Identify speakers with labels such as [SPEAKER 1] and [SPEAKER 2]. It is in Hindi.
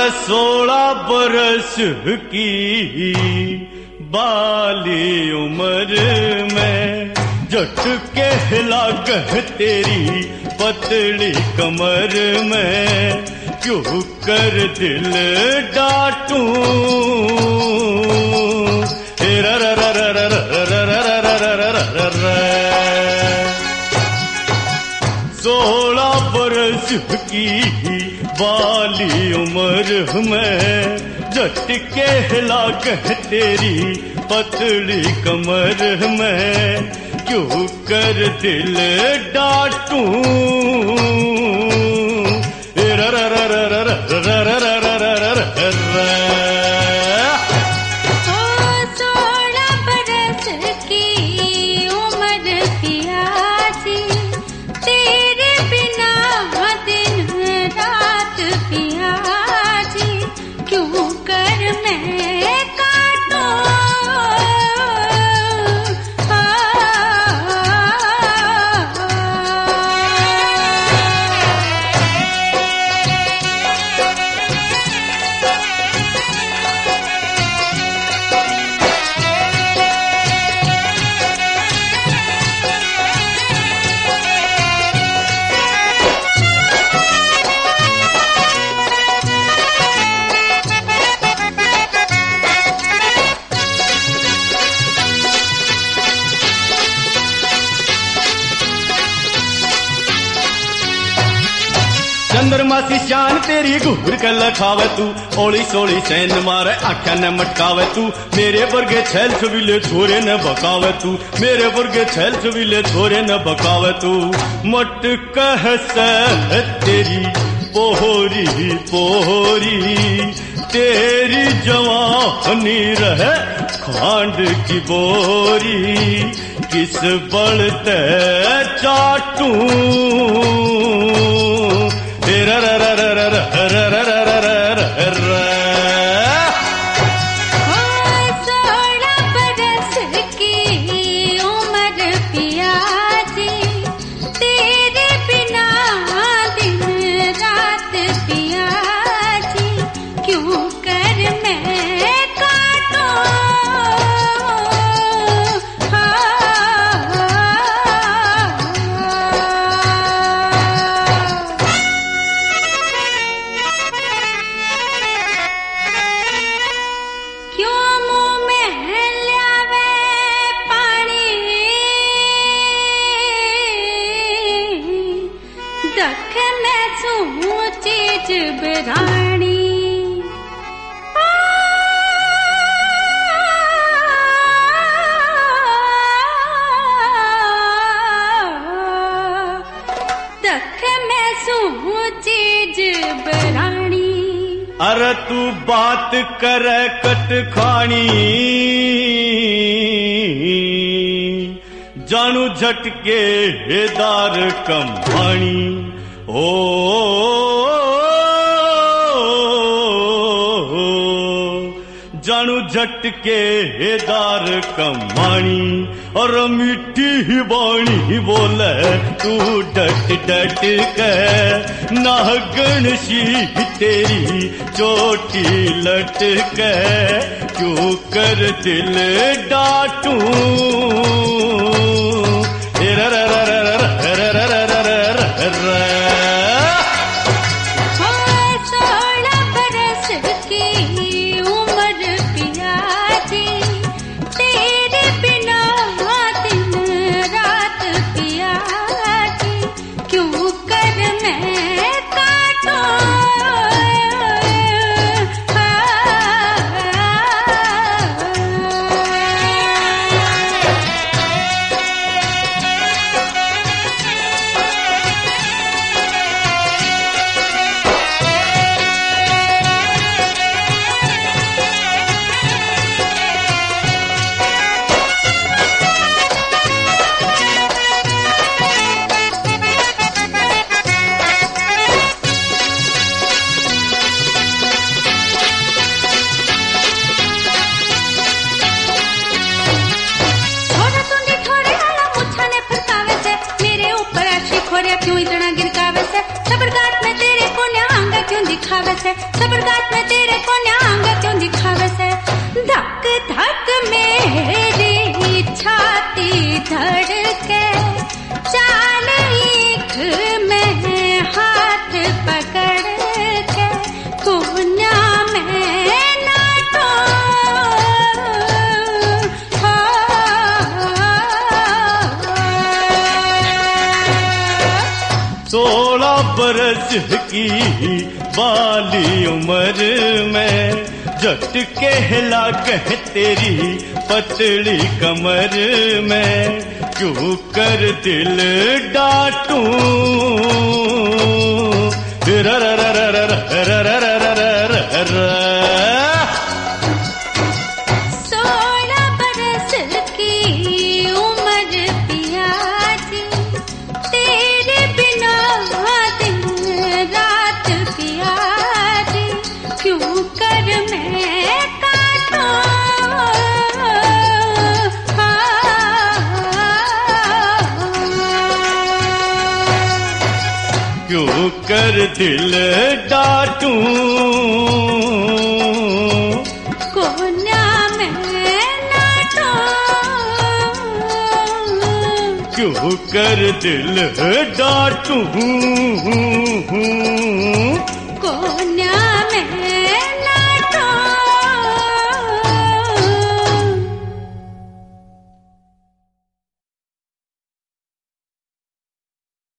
[SPEAKER 1] 16 बरस की बाली उम्र में जट के हिला कह तेरी पतली कमर में क्यों कर दिल डांटूं 16 बरस की बाली उम्र में जट के हिला कह तेरी पतली कमर में क्यों कर दिल डांटूं चंद्रमा सी शान तेरी घूर के लखावे तू ओली सोली सैन मारे आख्या न मटकावे तू मेरे वर्गे छैल छबीले छोरे न बकावे तू मेरे वर्गे छैल छबीले छोरे न बकावे तू मट कह तेरी पोहरी पोहरी तेरी जवानी रहे खांड की बोरी किस बल ते चाटूं
[SPEAKER 2] रानी दख में सू चीज बरानी
[SPEAKER 1] अरे तू बात करे कट खानी जानू झटके दार कमानी ओ जानू झटके दार कमानी और मिट्टी ही बाणी बोले तू डट डट के नागन सी तेरी चोटी लट के क्यों कर दिल डांटूं
[SPEAKER 2] क्यों इतना गिरकावे से सबरगात में तेरे को न्यांगा क्यों दिखावे से सबरगात रात में तेरे को न्यांग क्यों दिखावे से धक धक मेरी छाती धड़के चाल एक में हाथ पकड़ के कोना में नाटो
[SPEAKER 1] 16 बरस की बाली उम्र में जट कहला कह तेरी पतली कमर में क्यों कर दिल डांटूं
[SPEAKER 2] 16 बरस की उम्र पिया जी तेरे बिना दिन रात पिया जी क्यों कर मैं काटूं
[SPEAKER 1] क्यों कर दिल डांटूं
[SPEAKER 2] कोना में नाटो
[SPEAKER 1] क्यों कर दिल डांटूं